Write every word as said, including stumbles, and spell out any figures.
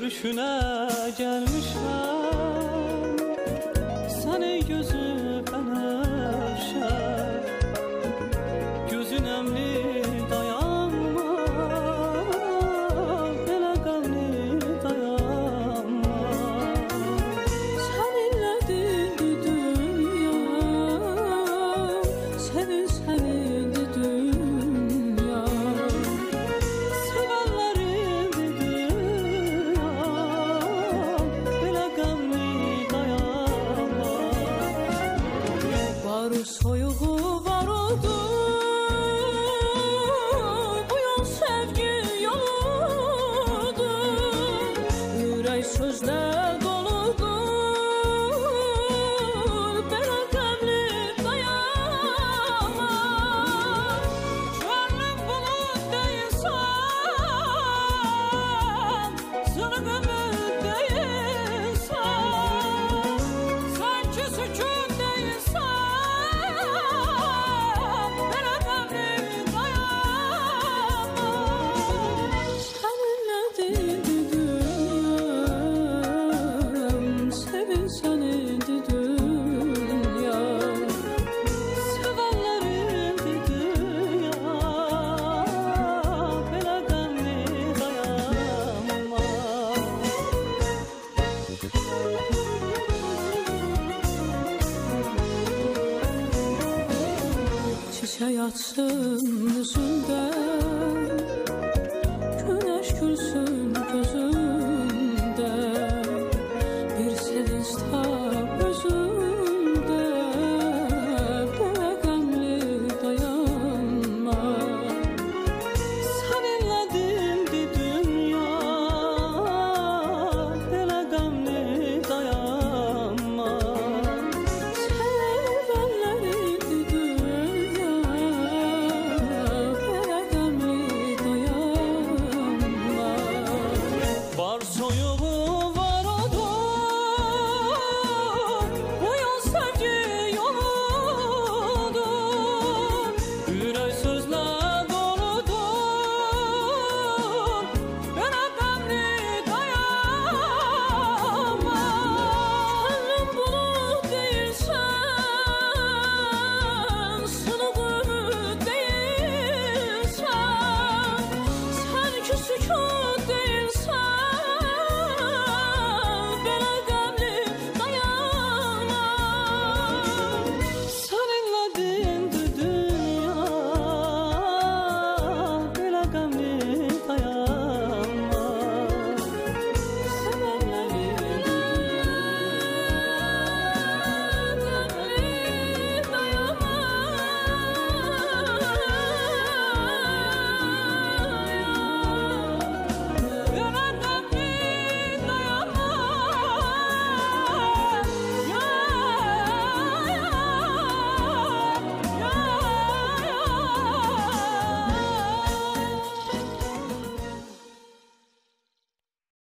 görüşüne gelmişim. Seni gözü peneşer, gözün emri dayanma, hele gamli dayanma. Seninledir dünya, senin senindir dünya. Sevenlerin dünya, hele gamli dayanma. Var o soyuğu var oldu, bu yol sevgi yoludur. Yürek sözler doludur, belə qəmli dayanma. Gönlüm bulut değilsen, zulmümün değilsen, sanki sükun değilsen, hele gamli dayanma. Seninledir dünyam, sevin senindir dünya. Sevenlerin dünya, hele gamli dayanma. Çiçek açsın yüzünden, güneş gülsün